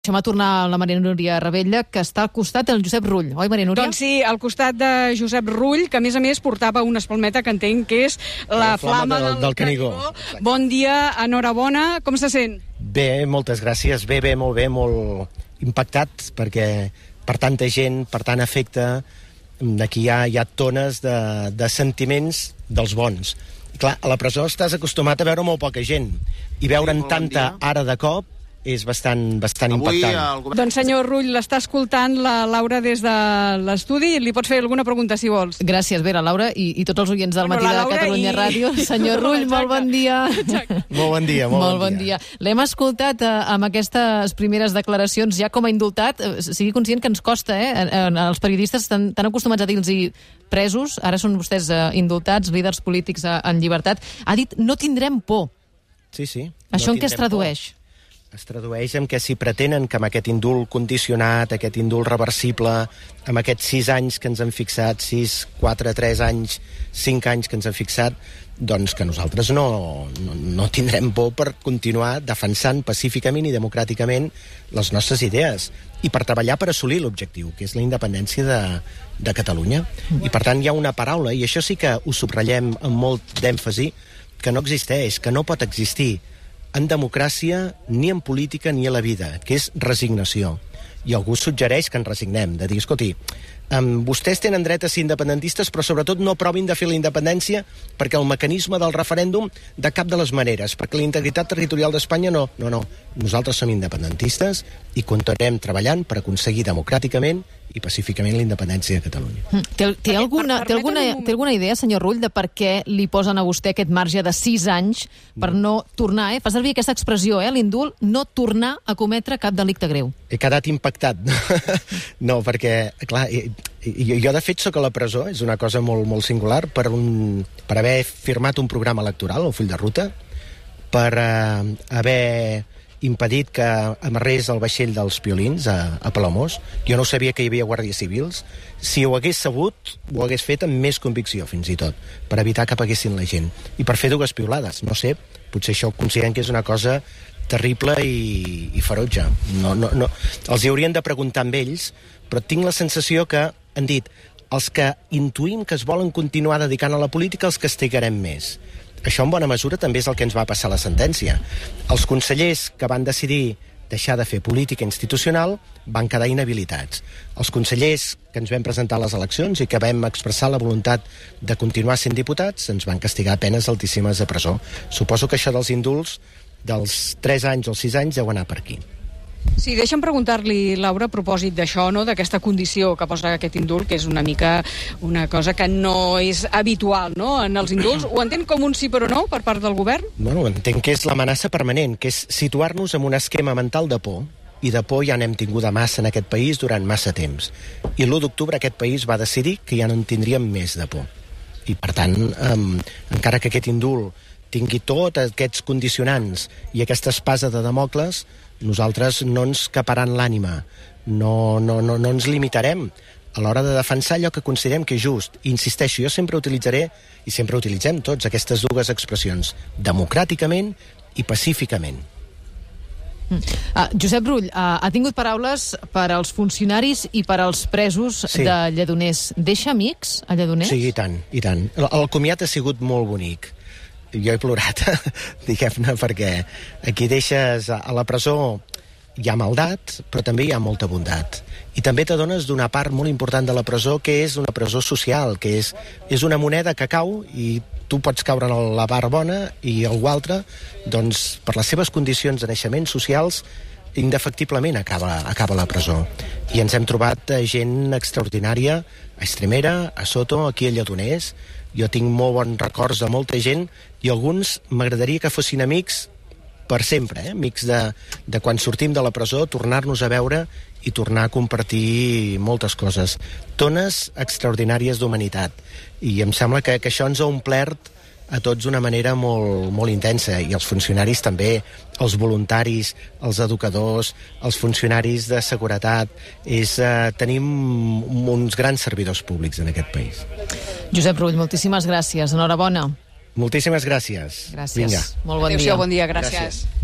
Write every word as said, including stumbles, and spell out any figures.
Deixem a tornar la Maria Núria Ravella, que està al costat del Josep Rull. Oi, Maria Núria? Doncs sí, al costat de Josep Rull, que a més a més portava una espalmeta que entenc que és la, la flama, flama del, del, del Canigó. Canigó. Bon dia, enhorabona, com se sent? Bé, moltes gràcies, bé, bé, molt bé, molt impactat, perquè per tanta gent, per tant afecte, aquí hi ha, hi ha tones de, de sentiments dels bons. I clar, a la presó estàs acostumat a veure molt poca gent, i veure'n sí, tanta ara de cop és bastant, bastant impactant. Govern... Doncs senyor Rull, l'està escoltant la Laura des de l'estudi. Li pots fer alguna pregunta, si vols. Gràcies, Vera, Laura, i, i tots els oients del bueno, Matí de Catalunya i... Ràdio. Senyor Rull, molt bon dia. Molt bon dia, molt, molt bon dia. dia. L'hem escoltat eh, amb aquestes primeres declaracions ja com a indultat. Eh, sigui conscient que ens costa, eh? eh els periodistes estan tan acostumats a dir-los presos, ara són vostès eh, indultats, líders polítics eh, en llibertat. Ha dit, no tindrem por. Sí, sí. Això no en què es tradueix? Por. Es tradueix en que si pretenen que amb aquest indult condicionat, aquest indult reversible, amb aquests sis anys que ens han fixat, sis, quatre, tres anys, cinc anys que ens han fixat, doncs que nosaltres no, no, no tindrem por per continuar defensant pacíficament i democràticament les nostres idees i per treballar per assolir l'objectiu, que és la independència de, de Catalunya. I per tant hi ha una paraula, i això sí que ho subratllem amb molt d'èmfasi, que no existeix, que no pot existir en democràcia, ni en política, ni a la vida, que és resignació. I algú suggereix que ens resignem, de dir, escolti, um, vostès tenen dret a ser independentistes, però sobretot no provin de fer la independència perquè el mecanisme del referèndum de cap de les maneres, perquè la integritat territorial d'Espanya no, no, no. Nosaltres som independentistes i continuarem treballant per aconseguir democràticament i pacíficament la independència de Catalunya. Mm. Té, té, alguna, té, alguna, té alguna idea, senyor Rull, de per què li posen a vostè aquest marge de sis anys per no, no tornar, eh? Fa servir aquesta expressió, eh? L'indult, no tornar a cometre cap delicte greu. He quedat impactat. No, perquè, clar, jo, jo de fet sóc a la presó, és una cosa molt, molt singular, per, un, per haver firmat un programa electoral, el full de ruta, per eh, haver impedit que amarrés el vaixell dels piolins a, a Palamós. Jo no sabia que hi havia guàrdies civils. Si ho hagués sabut, ho hagués fet amb més convicció, fins i tot, per evitar que paguessin la gent. I per fer dues piolades. No sé, potser això ho consideren que és una cosa terrible i, i ferotge. No, no, no. Els hi haurien de preguntar amb ells, però tinc la sensació que han dit els que intuïm que es volen continuar dedicant a la política els castigarem més. Això en bona mesura també és el que ens va passar a la sentència. Els consellers que van decidir deixar de fer política institucional van quedar inhabilitats. Els consellers que ens vam presentar a les eleccions i que vam expressar la voluntat de continuar sent diputats ens van castigar a penes altíssimes de presó. Suposo que això dels indults dels tres anys o sis anys deu anar per aquí. Sí, deixa'm preguntar-li, Laura, a propòsit d'això, no?, d'aquesta condició que posa aquest indult, que és una mica una cosa que no és habitual, no?, en els indults. Ho entén com un sí però no per part del govern? Bueno, entenc que és l'amenaça permanent, que és situar-nos en un esquema mental de por, i de por ja n'hem tinguda massa en aquest país durant massa temps. I l'u d'octubre aquest país va decidir que ja no en tindríem més de por. I, per tant, um, encara que aquest indult tingui tots aquests condicionants i aquesta espasa de Damocles, nosaltres no ens caparan l'ànima, no, no, no, no ens limitarem a l'hora de defensar allò que considerem que és just. I insisteixo, jo sempre utilitzaré, i sempre utilitzem tots aquestes dues expressions, democràticament i pacíficament. Mm. Uh, Josep Rull, uh, ha tingut paraules per als funcionaris i per als presos sí. de Lledoners. Deixa amics a Lledoners? Sí, i tant, i tant. El, el comiat ha sigut molt bonic. Jo he plorat, diguem-ne, perquè aquí deixes a la presó hi ha maldat, però també hi ha molta bondat. I també t'adones d'una part molt important de la presó, que és una presó social, que és, és una moneda que cau i tu pots caure en la part bona i algú altre, doncs, per les seves condicions de naixement socials, indefectiblement acaba, acaba la presó. I ens hem trobat gent extraordinària a Estremera, a Soto, aquí a Lledoners. Jo tinc molt bons records de molta gent i alguns m'agradaria que fossin amics per sempre, eh? Amics de, de quan sortim de la presó, tornar-nos a veure i tornar a compartir moltes coses. Tones extraordinàries d'humanitat. I em sembla que, que això ens ha omplert a tots d'una manera molt, molt intensa, i els funcionaris també, els voluntaris, els educadors, els funcionaris de seguretat. És, eh, tenim uns grans servidors públics en aquest país. Josep Rull, moltíssimes gràcies. Enhorabona. Moltíssimes gràcies. Gràcies. Vinga. Molt bon dia. Adéu-siau, bon dia, gràcies. gràcies.